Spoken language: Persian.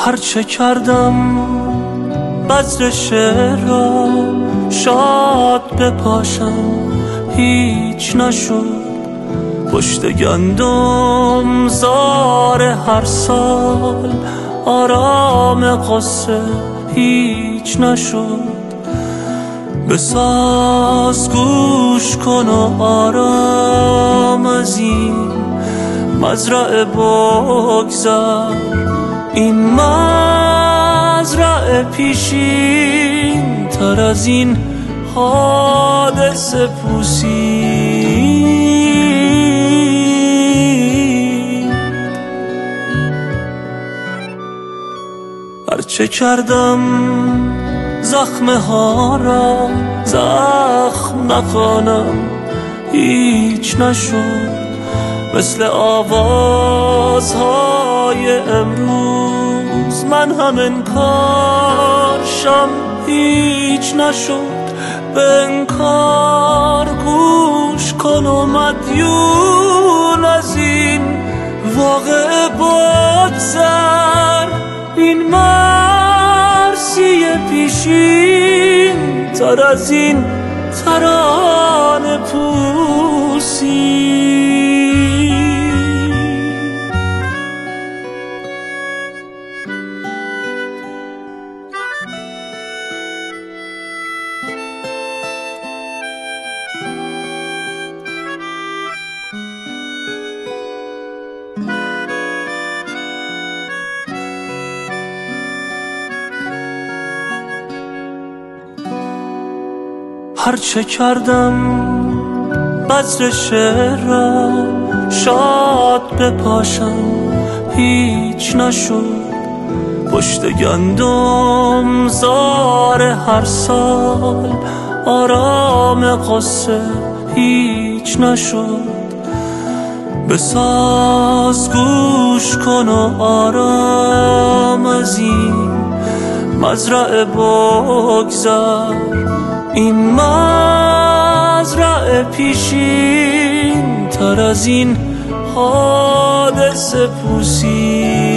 هرچه کردم بذر شعر را شاد بپاشم هیچ نشد. پشت گندم زار هر سال آرام قصه هیچ نشد. بساز گوش کن و آرام از این مزرعه بگذر. این مزرعه پیشین تر از این حادثه پوسی. هرچه کردم زخمه ها را زخم نکنم هیچ نشد. مثل آوازهای امروز من هم انکارشم هیچ نشد. به انکار گوش کن و مدیون از این واقعه بگذر. این مرسی پیشین تر از این ترانه پوسی. هرچه کردم بذر شعر را شاد بپاشم هیچ نشد. پشت گندم زار هر سال آرام قصه هیچ نشد. بساز گوش کن و آرام از این مزرعه بگذر. این مزرعه پیشین تر از این حادثه پوسی.